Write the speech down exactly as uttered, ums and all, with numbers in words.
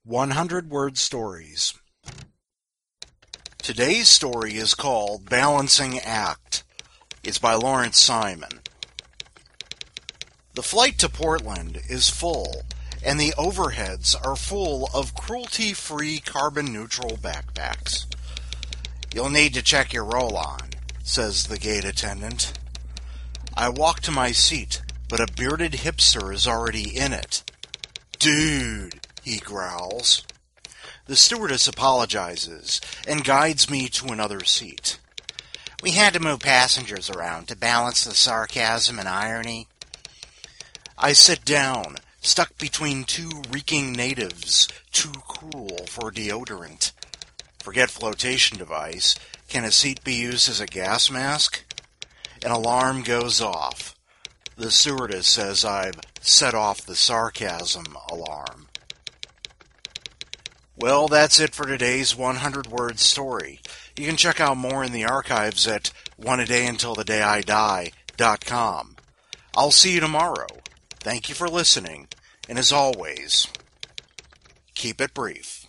one hundred word stories. Today's story is called Balancing Act. It's by Lawrence Simon. The flight to Portland is full, and the overheads are full of cruelty-free, carbon-neutral backpacks. "You'll need to check your roll-on," says the gate attendant. I walk to my seat, but a bearded hipster is already in it. "Dude," he growls. The stewardess apologizes and guides me to another seat. "We had to move passengers around to balance the sarcasm and irony." I sit down, stuck between two reeking natives, too cool for deodorant. Forget flotation device. Can a seat be used as a gas mask? An alarm goes off. The stewardess says I've set off the sarcasm alarm. Well, that's it for today's one hundred word story. You can check out more in the archives at one a day until the day I die dot com. I'll see you tomorrow. Thank you for listening, and as always, keep it brief.